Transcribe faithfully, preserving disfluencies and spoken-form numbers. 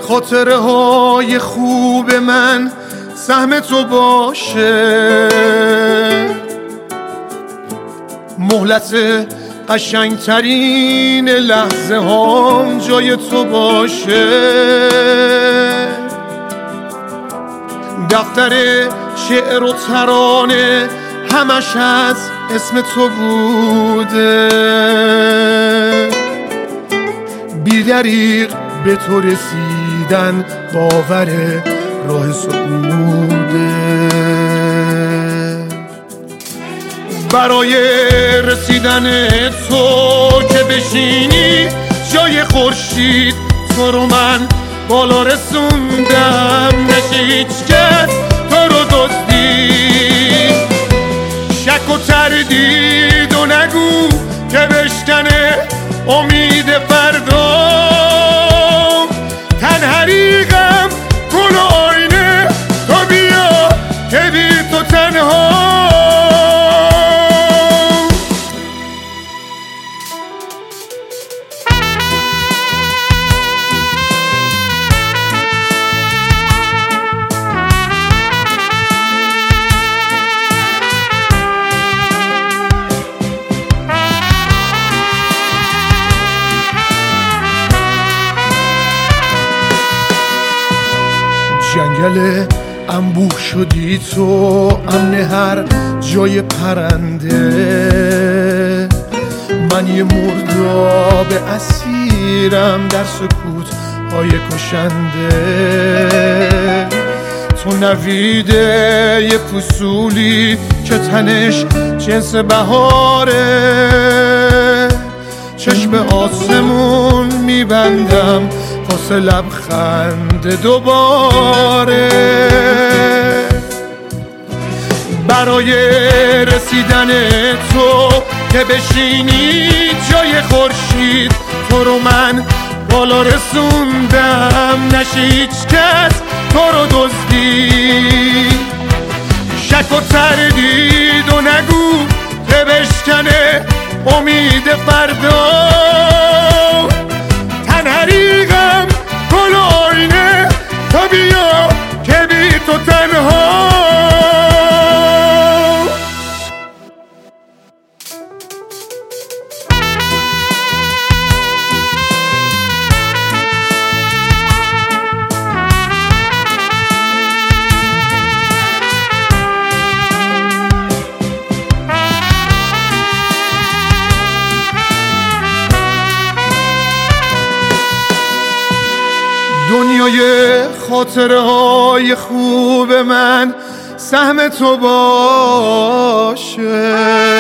خاطره های خوب من سهم تو باشه، مهلت قشنگترین لحظه هام جای تو باشه، دفتر شعر و ترانه همش از اسم تو بوده، بی دریغ به تو رسیدن باور راه صعوده، برای رسیدن تو که بشینی جای خورشید تو رو من بالا رسوندم، نشه هیچ کس تو رو دزدی، شک و تردید و نگو که بشکنه امید فردا، تنهریقم گل و آینه تو بیا که بی تو تنها. جنگل انبوه شدی تو، امن هر جای پرنده، من یه مرداب اسیرم در سکوت های کشنده، تو نویده یه فصولی که تنش جنس بهاره، چشم آسمون میبندم واسه لبخند دوباره، برای رسیدن تو که بشینی جای خورشید تو رو من بالا رسوندم، نشه هیچ کس تو رو دزدی، شک و تردید و نگو که بشکنه امید فردا، تنهریقم گل و آینه تو بیا که بی تو تنها. دنیای خاطره های خوب من سهم تو باشه.